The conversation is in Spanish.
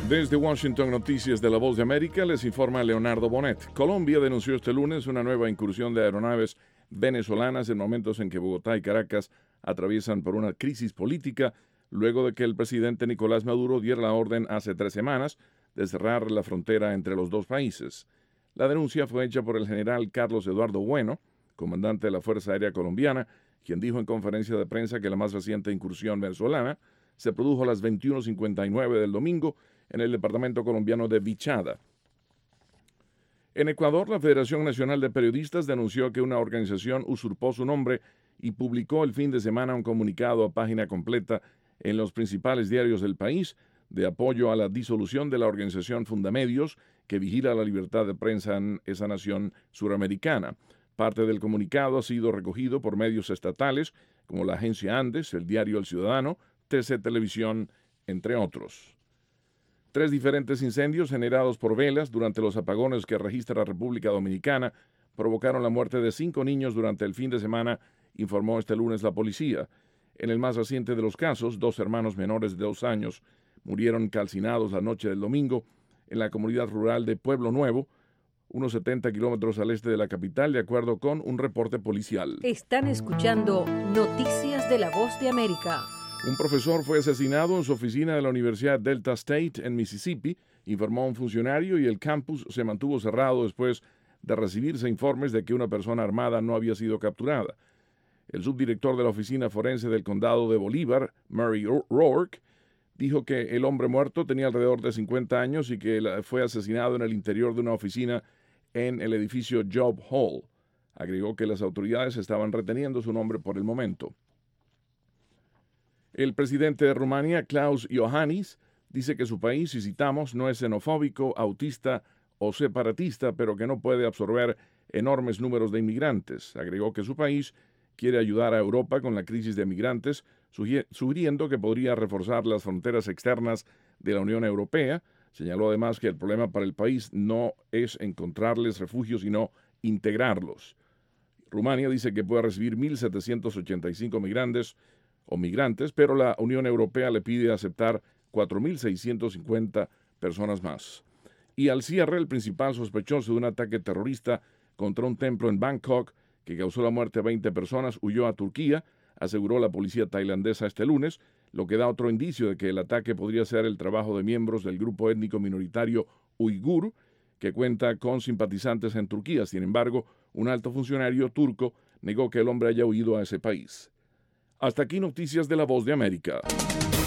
Desde Washington, Noticias de la Voz de América, les informa Leonardo Bonet. Colombia denunció este lunes una nueva incursión de aeronaves venezolanas en momentos en que Bogotá y Caracas atraviesan por una crisis política luego de que el presidente Nicolás Maduro diera la orden hace 3 semanas de cerrar la frontera entre los dos países. La denuncia fue hecha por el general Carlos Eduardo Bueno, comandante de la Fuerza Aérea Colombiana, quien dijo en conferencia de prensa que la más reciente incursión venezolana se produjo a las 21:59 del domingo en el departamento colombiano de Vichada. En Ecuador, la Federación Nacional de Periodistas denunció que una organización usurpó su nombre y publicó el fin de semana un comunicado a página completa en los principales diarios del país de apoyo a la disolución de la organización Fundamedios, que vigila la libertad de prensa en esa nación suramericana. Parte del comunicado ha sido recogido por medios estatales como la agencia Andes, el diario El Ciudadano, TC Televisión, entre otros. 3 diferentes incendios generados por velas durante los apagones que registra la República Dominicana provocaron la muerte de 5 niños durante el fin de semana, informó este lunes la policía. En el más reciente de los casos, 2 hermanos menores de 2 años murieron calcinados la noche del domingo en la comunidad rural de Pueblo Nuevo, unos 70 kilómetros al este de la capital, de acuerdo con un reporte policial. Están escuchando Noticias de la Voz de América. Un profesor fue asesinado en su oficina de la Universidad Delta State en Mississippi, informó un funcionario, y el campus se mantuvo cerrado después de recibirse informes de que una persona armada no había sido capturada. El subdirector de la oficina forense del condado de Bolívar, Murray Rourke, dijo que el hombre muerto tenía alrededor de 50 años y que fue asesinado en el interior de una oficina en el edificio Job Hall. Agregó que las autoridades estaban reteniendo su nombre por el momento. El presidente de Rumania, Klaus Iohannis, dice que su país, y citamos, no es xenofóbico, autista o separatista, pero que no puede absorber enormes números de inmigrantes. Agregó que su país quiere ayudar a Europa con la crisis de migrantes, sugiriendo que podría reforzar las fronteras externas de la Unión Europea. Señaló además que el problema para el país no es encontrarles refugio, sino integrarlos. Rumania dice que puede recibir 1.785 migrantes, pero la Unión Europea le pide aceptar 4.650 personas más. Y al cierre, el principal sospechoso de un ataque terrorista contra un templo en Bangkok, que causó la muerte de 20 personas, huyó a Turquía, aseguró la policía tailandesa este lunes, lo que da otro indicio de que el ataque podría ser el trabajo de miembros del grupo étnico minoritario uigur, que cuenta con simpatizantes en Turquía. Sin embargo, un alto funcionario turco negó que el hombre haya huido a ese país. Hasta aquí Noticias de la Voz de América.